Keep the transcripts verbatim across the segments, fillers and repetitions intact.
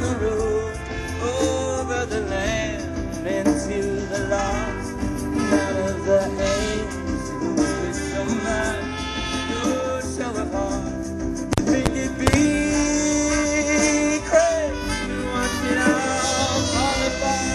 the road, over the land, into the lost, out of the hands who wish so much, no show of heart. You think it'd be crazy watching all fall apart?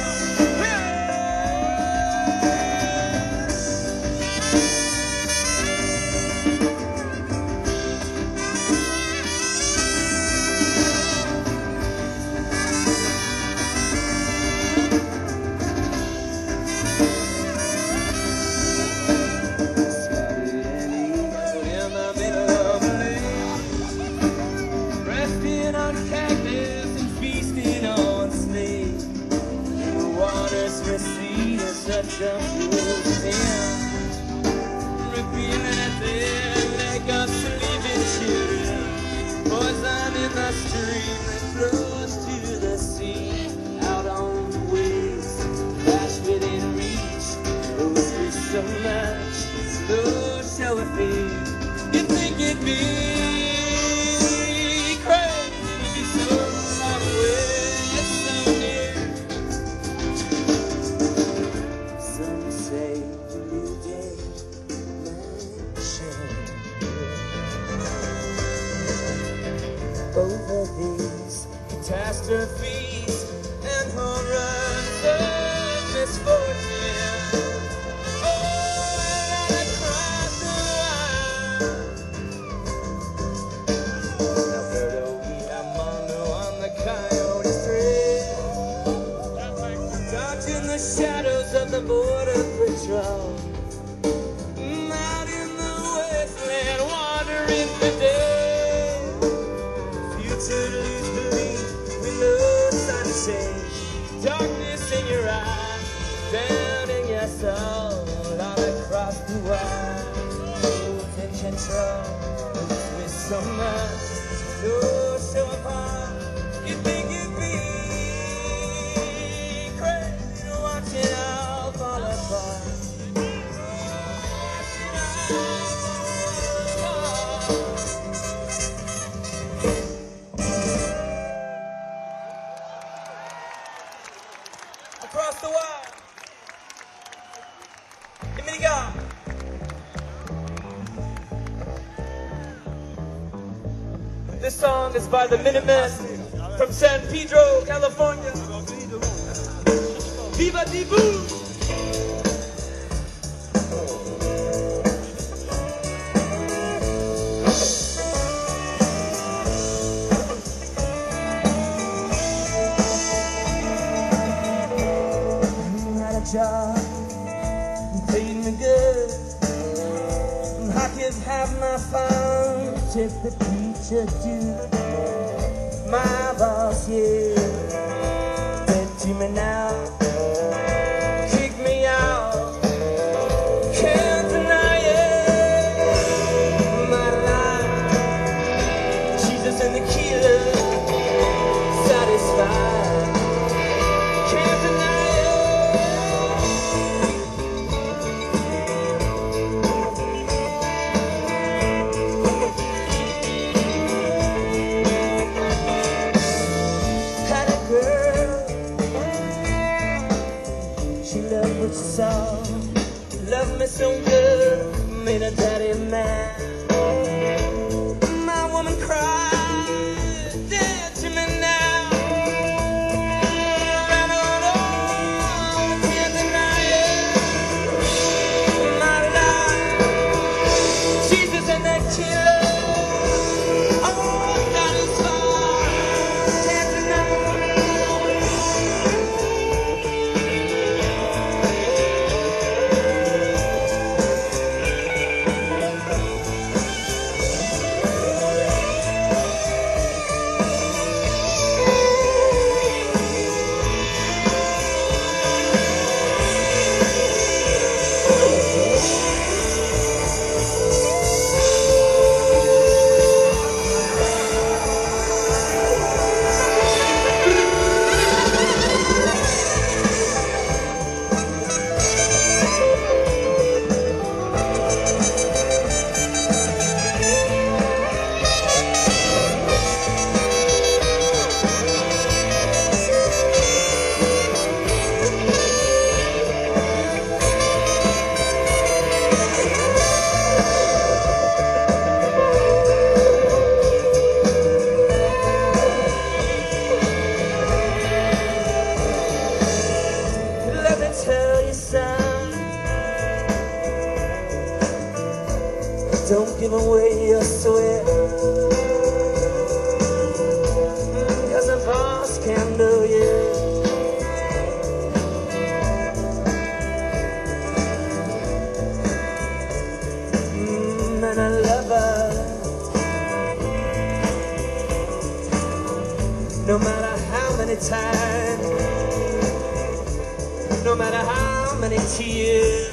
Such a fool sin, revealing at their like us sleeping children, poison in the stream that flows to the sea, out on the waves, flash within reach, those fish so much, no show of fear. You think it'd be crazy to be so far away, yet so near. Over these catastrophes and horrors of misfortune, all across the wild. Alberto Villamondo on the Coyote Trail, dodging the shadows of the Border Patrol. Out in the wasteland, wandering for days. Darkness in your eyes, down in your soul, all across the world. Who's in control? Who's with so much? No show of heart. You think it'd be crazy to watch it all fall apart? Across the wire. Give me the guy. This song is by the Minutemen from San Pedro, California. Viva Di Boo! Job, you paid me good. I could have my fun, tip the preacher too. My boss, yeah, said to me now, kick me out, can't deny it. My life, Jesus and the killer, satisfied, can't deny it. Love me so good, made a daddy mad. My woman cried, dead to me now. Ran on all, can't deny it. My life, Jesus and that killer, all satisfied, can't deny it. Don't give away your sweat, 'cause a boss can do you. Mm, and a lover, no matter how many times, no matter how many tears,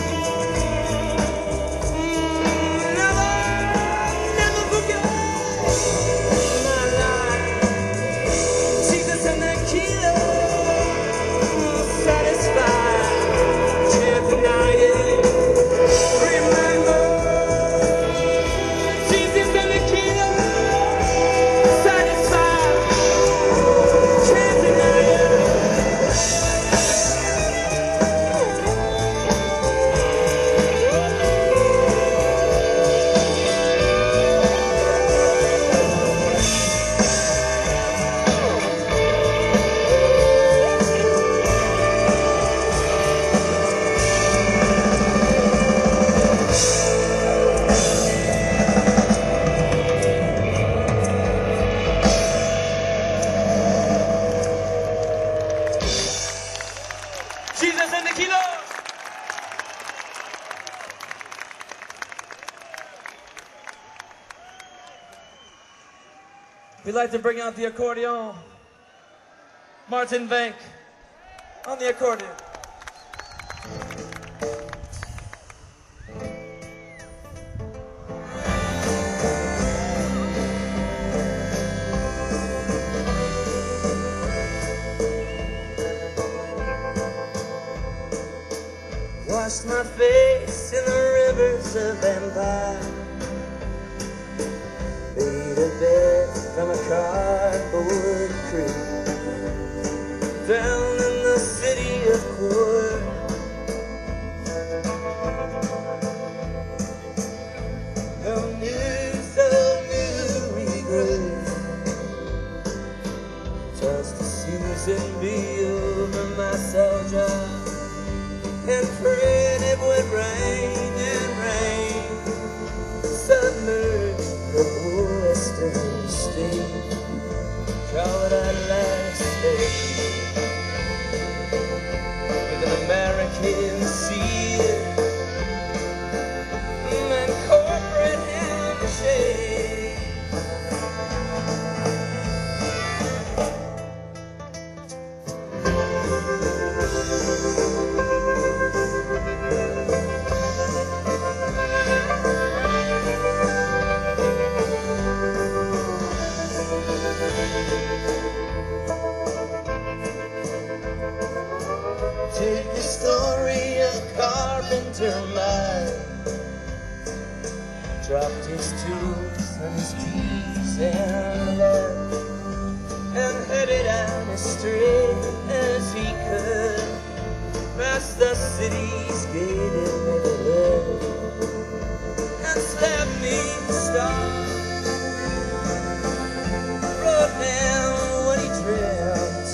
Jesus and the Kilo. We'd like to bring out the accordion. Martin Bank on the accordion. Washed my face in the rivers of empire, made a bed from a cardboard crib, down in the city of Court. No news of new regret, tossed to Susan B over my soldier, and prayed it would rain and rain, submerge the western state, call it our last day, with an American seal and corporate handshake. Take the story of Carpenter Mine, dropped his tools and his keys and left, and headed out as straight as he could, past the city's gate in Middle, and slapped me the stars, wrote down what he dreamt,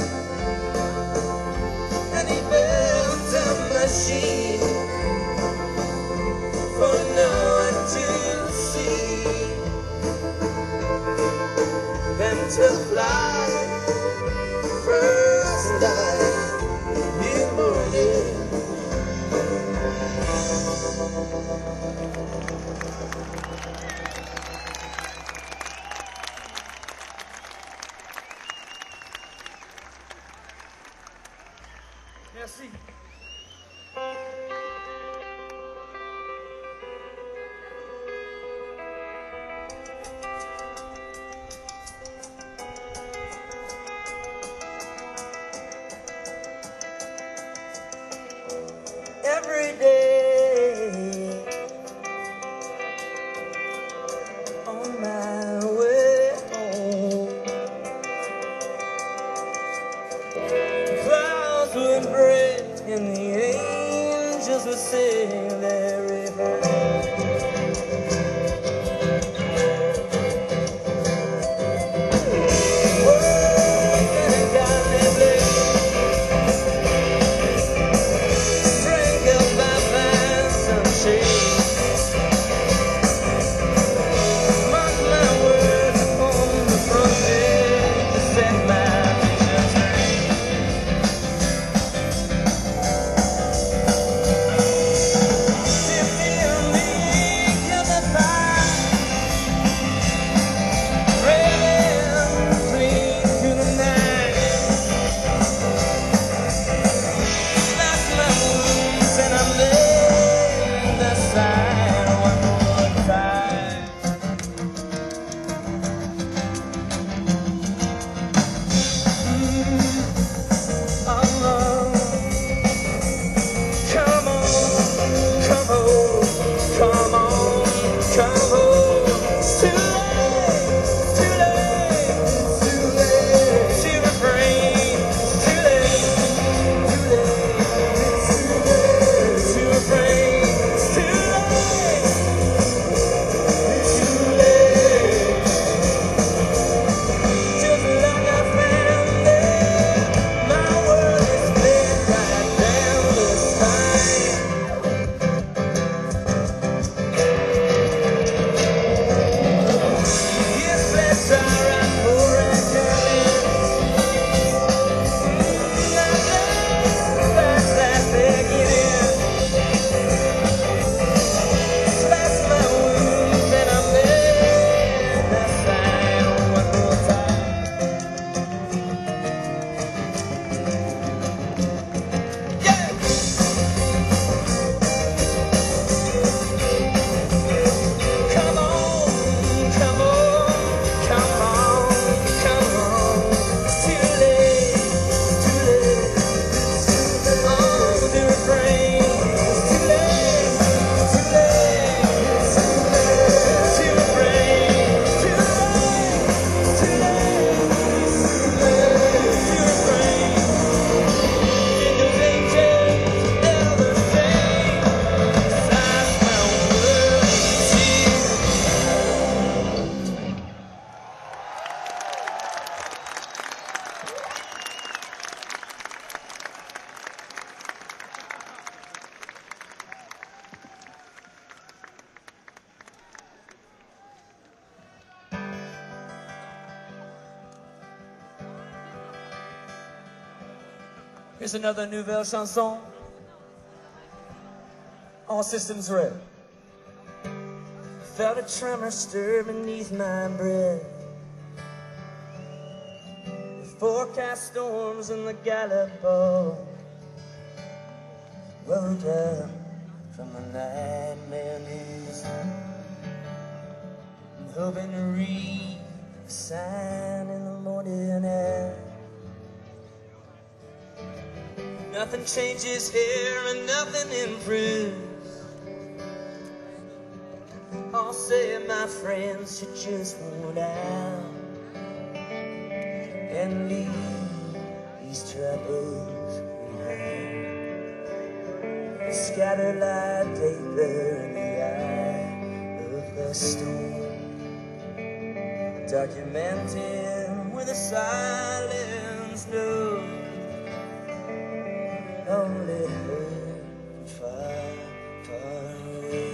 and he built a machine for no one to see, then to fly first time new morning. Merci. Every day on my way home, clouds would break and the angels would sing their river. side one more time. Mm, oh, come on, come on, come on, come on. It's too late, too late, too late to refrain. It's too late, too late, to refrain. It's too late, too late. Just like I found it, my world is split right down the spine. Yes, that's alright for a girl. That's that begging in. That's my wounds and I'm there. That sign one more time. Yeah! Come on, come on, come on, come on. It's too late, too late. Oh, the refrain. It's too late, too late, to refrain. Too late, too late, to refrain. Jingle angels, ever sing. That's my world. Here's another nouvelle chanson. All systems red. Felt a tremor stir beneath my breath. Forecast storms in the gallop ball. Woke up from the nightmare news. Hoping to read a sign in the morning air. Nothing changes here and nothing improves. I'll say my friends should just hold out and leave these troubles behind. Scattered like vapor in the eye of the storm. Documented with a silence note. Only heard far, far away.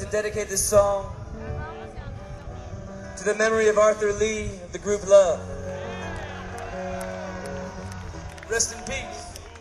to dedicate this song to the memory of Arthur Lee of the group Love. Rest in peace.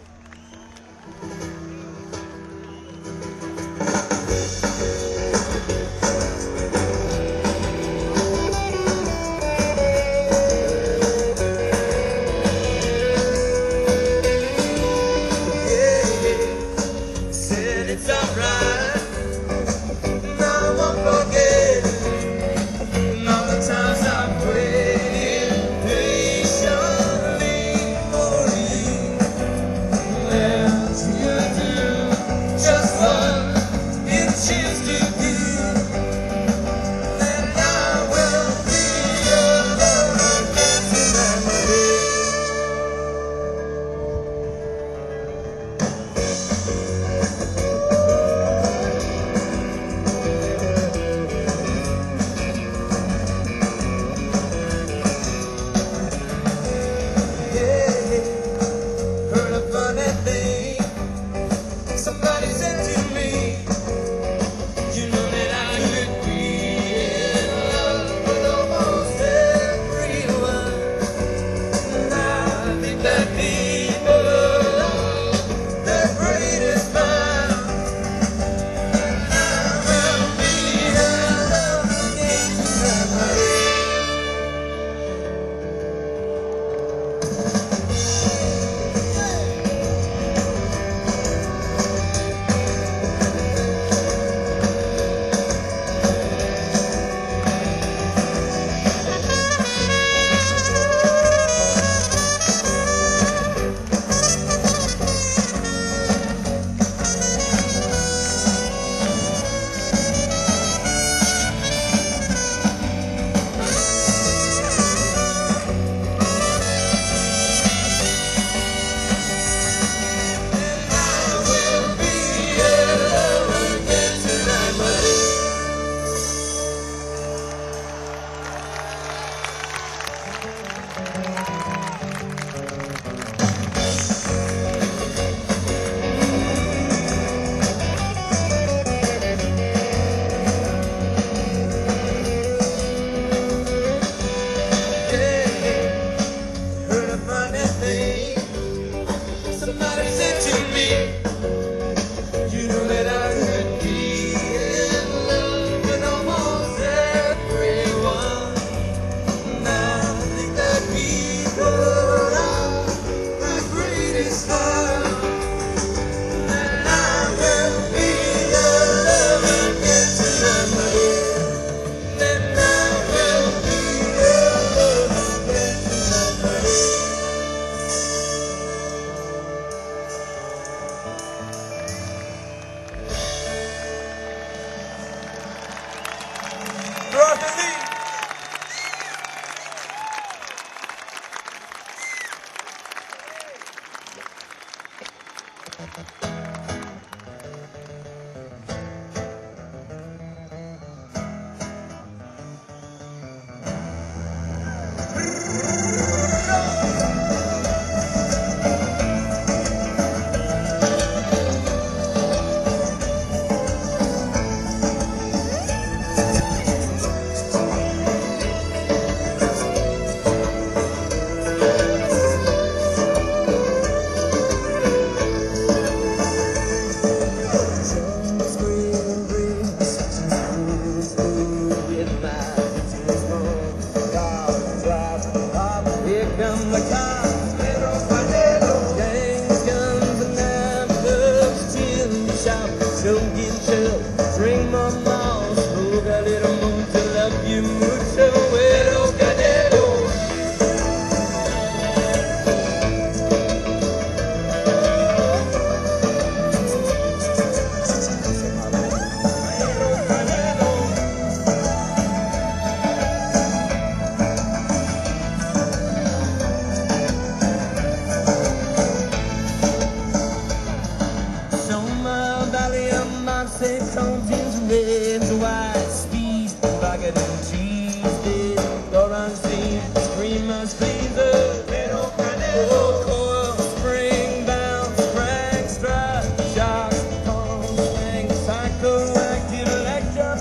It's alright, now I won't forget all the times I've waited patiently for you. And you do just one big chance to give, and I will be alone again tonight. Somebody said to me, you know that I could be in love with almost everyone. And I think that people are the greatest mind. And I will be alone again tonight. Somebody said to me, you know that I could be in love with almost everyone. And I think that people are the greatest love. And I will be alone again tonight. And I will be alone again tonight. Arthur Lee. Drink my mouth, smoke a little more to love you mucho, pero cadero. Say fountains, red, white, speed, bucket and cheese, big, orange, screamers, pleaser, little canelo, coil, spring, bounce, crank, strut, shocks, pump, swing, psychoactive, electro,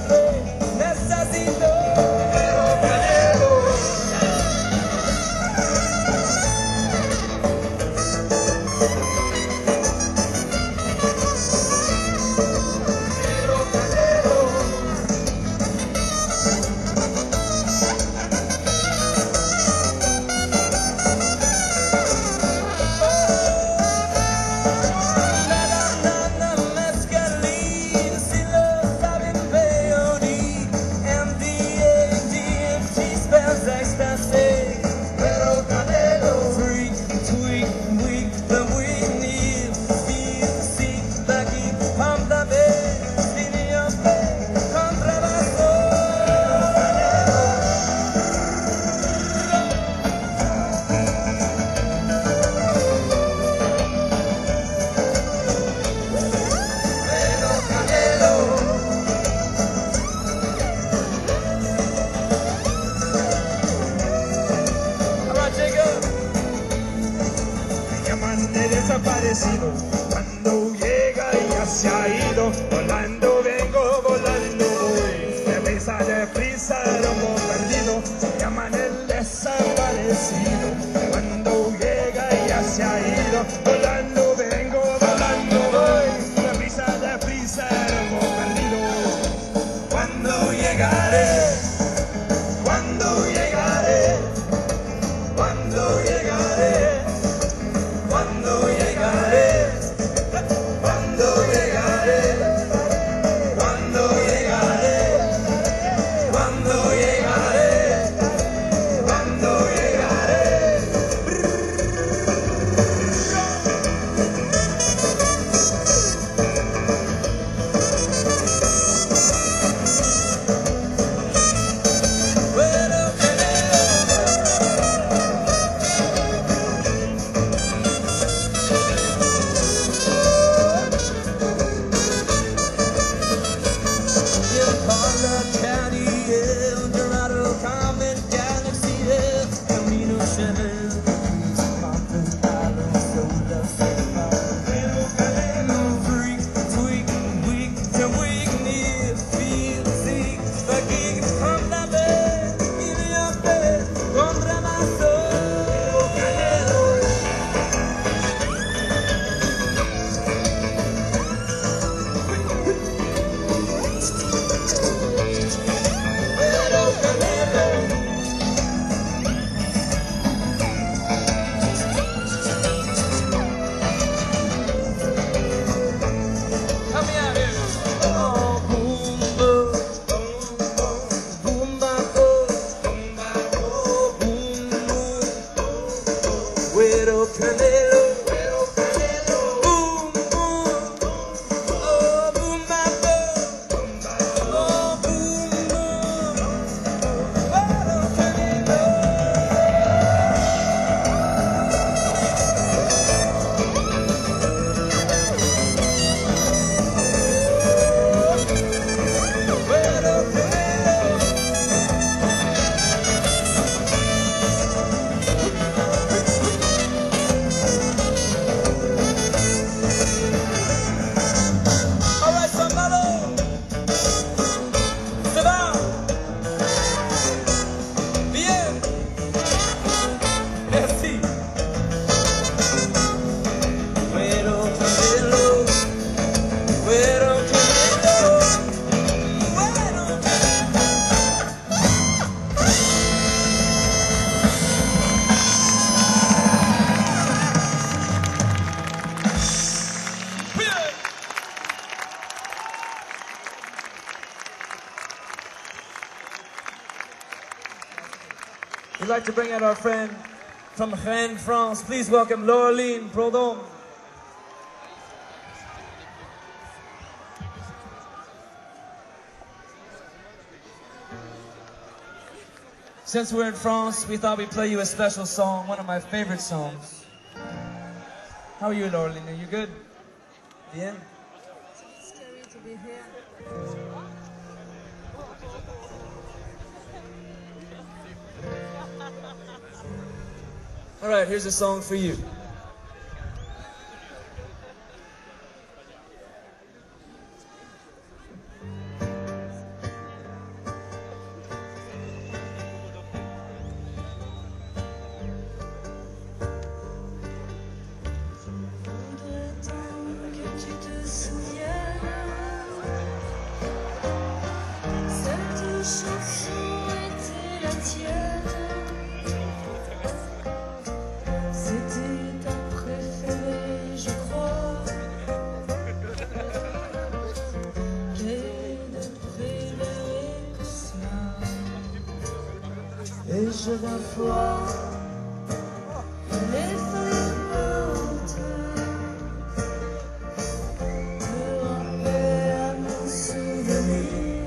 like to bring out our friend from Rennes, France. Please welcome Laureline Prodhomme. Since we're in France, we thought we'd play you a special song, one of my favorite songs. How are you, Laureline? Are you good? Bien? It's scary to be here. All right, here's a song for you. Et je vais voir les feuilles mortes me rappeler à mon souvenir.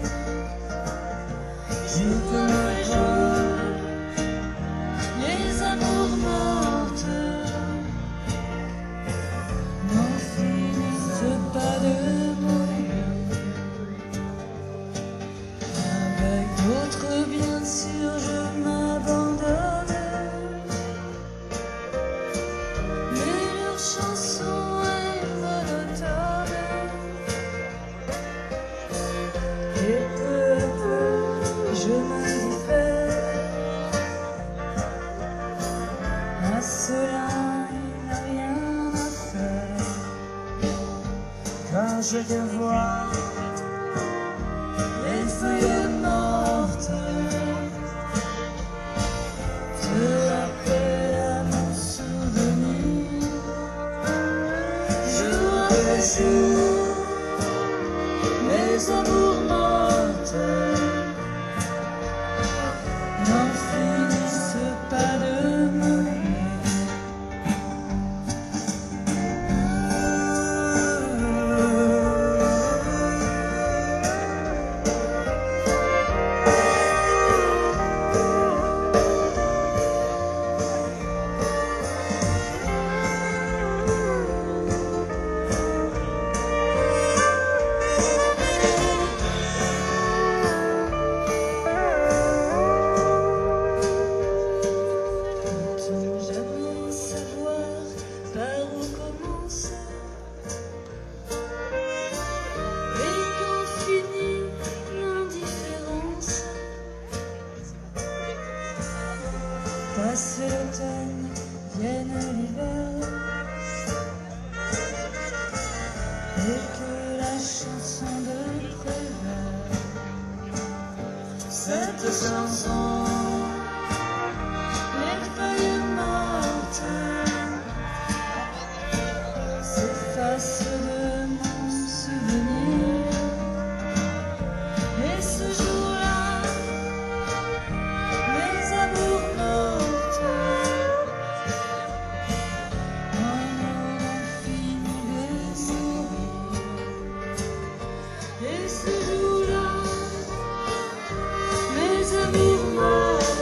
Je te rejoins les amours mortes n'en finissent pas de mourir. Avec d'autres bien sûr je m'abandonne, mais leur chanson est monotone. Et peu à peu je m'indiffère à cela, il n'a rien à faire. Quand je te vois les feuilles mortes te rappellent à mon souvenir. Jour après jour, mes amours mortes n'en finissent pas de mourir. Peut-on jamais savoir par où commencer et quand finit l'indifférence? Passe l'automne, vienne l'hiver, et que la chanson de Prévert, cette chanson, les feuilles mortes s'effacent de mon souvenir. Et ce jour-là, mes amours mortes en auront fini de mourir. Et ce jour-là, mes amours mortes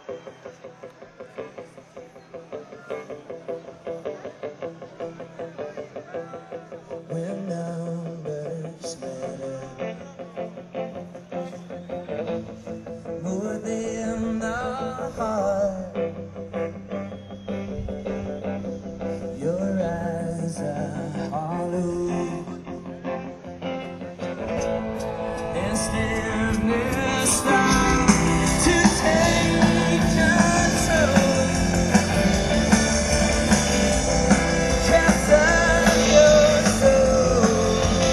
When numbers matter more than the heart, your eyes are hollow and stillness found to take control. Capture your soul.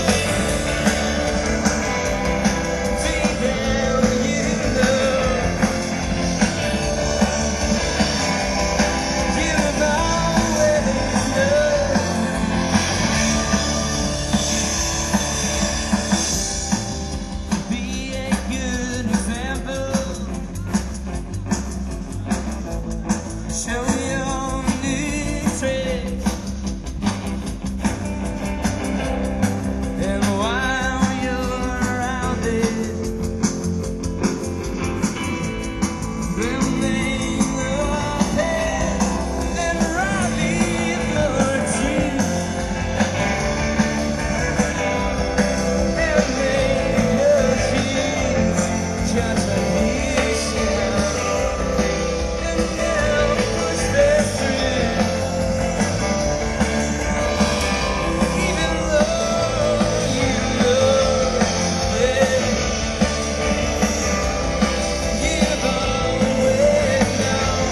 Deep down you know you've always known. Be a good example. Show your new tricks. And while you're around it, building a path and riding the tree, and make your kids just a mission, and they'll push their through, even though you know that you've always known.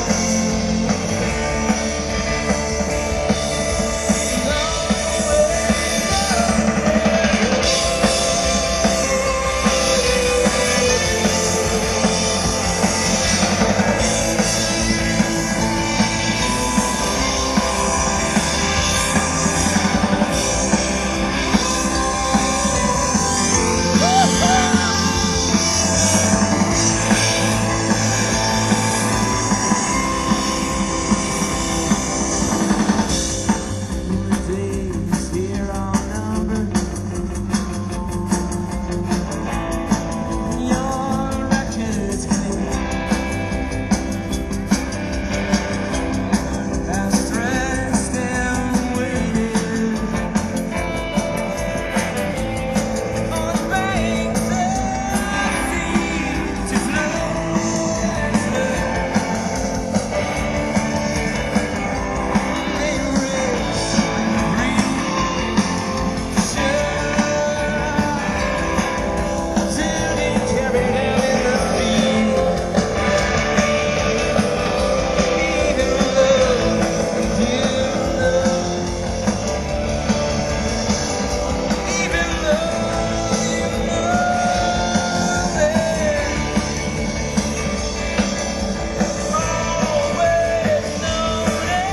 The days here are numbered. Your record's clear. I've stressed and waited on the banks of sea to float and float. They race, reach, shore, till they carry down in the field. Even though you know, even though you know that always known as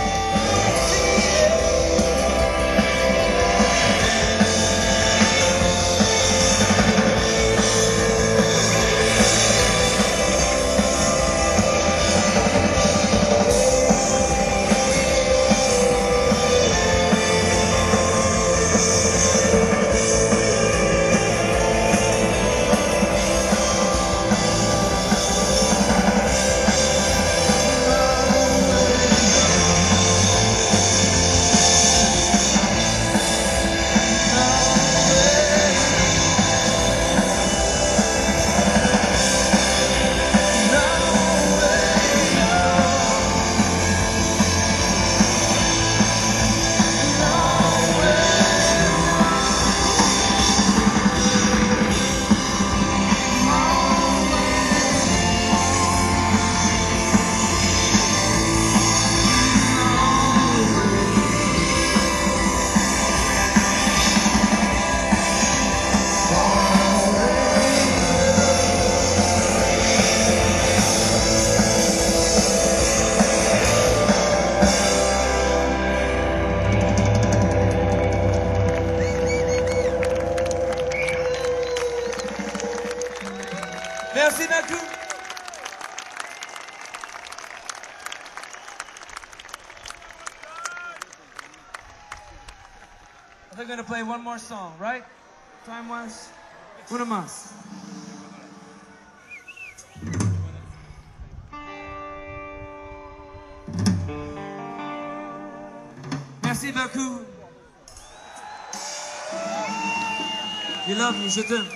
Merci beaucoup. They're gonna play one more song, right? Time wise? Una más. Merci beaucoup. You love me, je t'aime.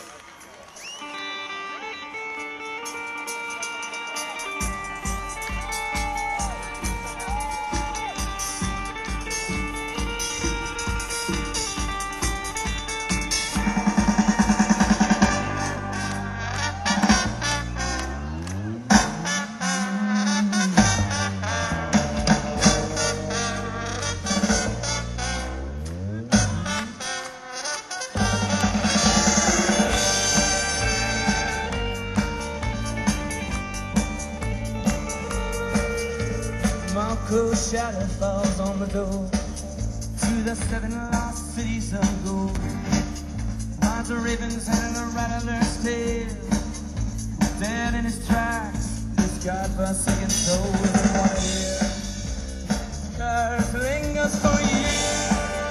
Marco's shadow falls on the door to the seven lost cities of gold. Finds a raven's head and a rattler's tail, dead in his tracks. This godforsaken soul doesn't want to hear. Earth lingers for years.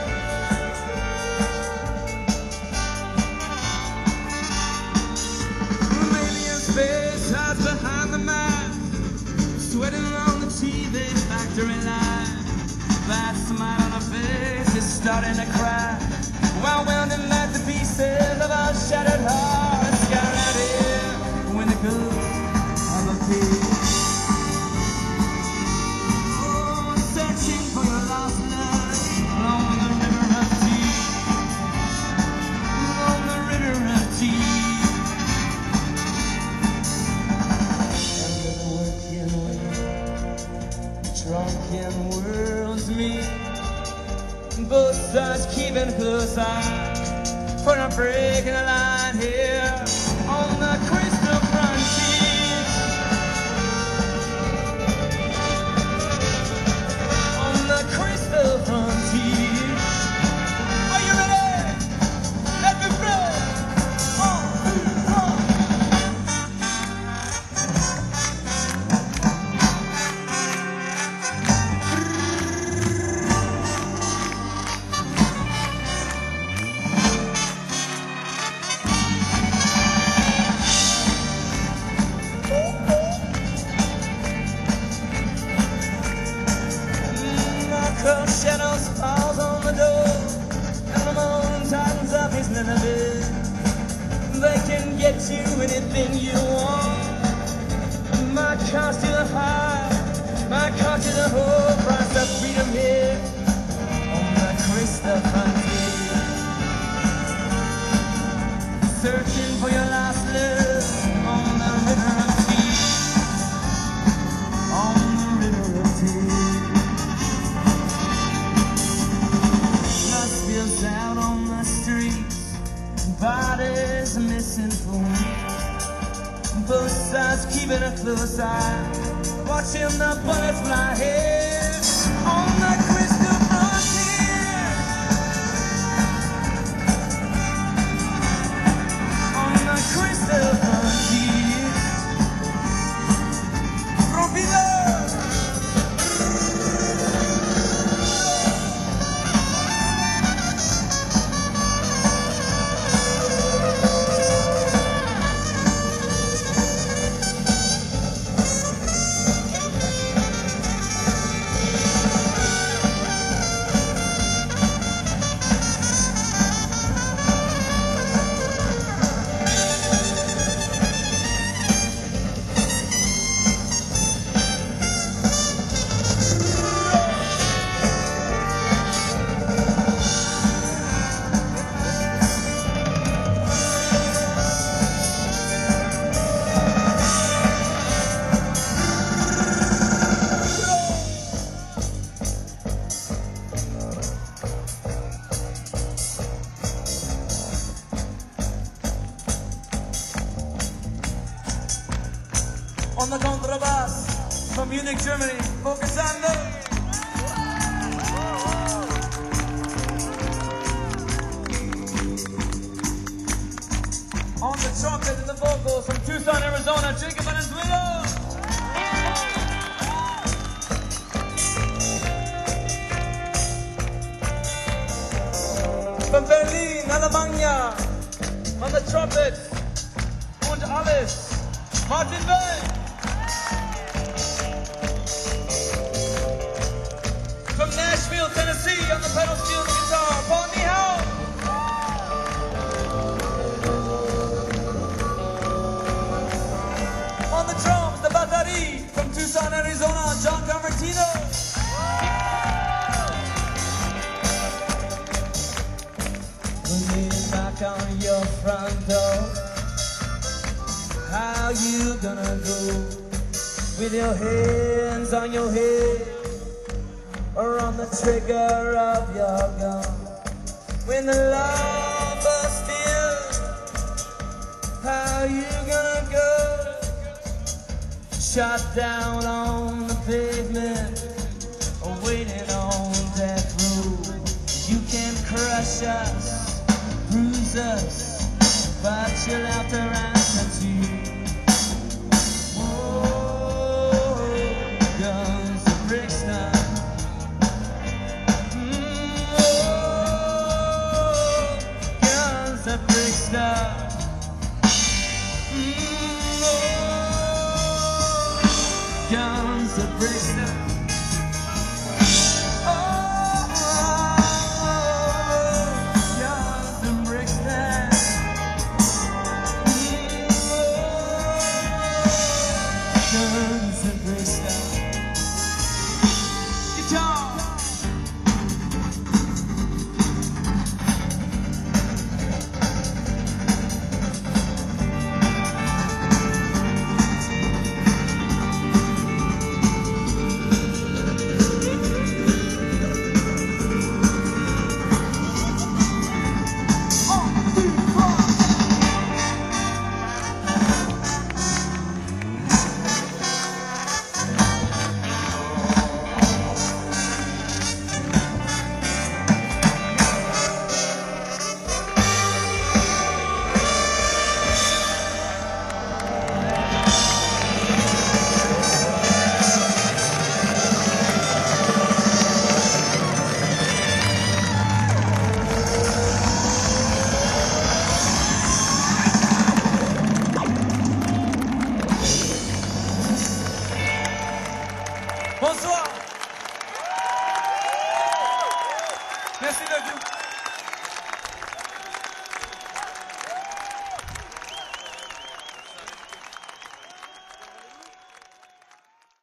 Maybe in space hides behind the mask, sweating on the T V factory line. That smile on her face is starting to cry, while welding at the pieces of our shattered hearts. Got out here when the good of a pig. Oh, searching for your lost love along the river of tea, along the river of tea. Under the working wind, drunken worlds meet, both sides keeping close eye, for I'm breaking the line here on the crystal frontier, on the crystal frontier. Are you ready? Let me blow. Oh, oh. Shadows falls on the door, and the moon tightens up his Nineveh. They can get you anything you want. My cost you the high, my cost you the whole price of freedom here on the crystal frontier. Searching for your lost love on the river of tea, on the river of tea. Spills out on the streets, bodies missing from both sides keeping a close eye, watching the bullets fly here on the crystal frontier, on the crystal frontier. Rompido. On the contrabass from Munich, Germany, focusando. On the trumpet and the vocals from Tucson, Arizona, Jacob Valenzuela. From Berlin, Alemania, on the trumpet und alles, Martin Bell. From Nashville, Tennessee. everybody from Tucson, Arizona, John Convertino. Leaning back on your front door. How you gonna go with your hands on your head or on the trigger of your gun? When the love busts in, how you gonna go? Shot down on the pavement, or waiting on death row. You can crush us, bruise us, but you'll have to answer to. Whoa, guns and bricks now. Mm, whoa, guns and bricks now. Mm, whoa, guns and bricks now. Bonsoir. Merci beaucoup.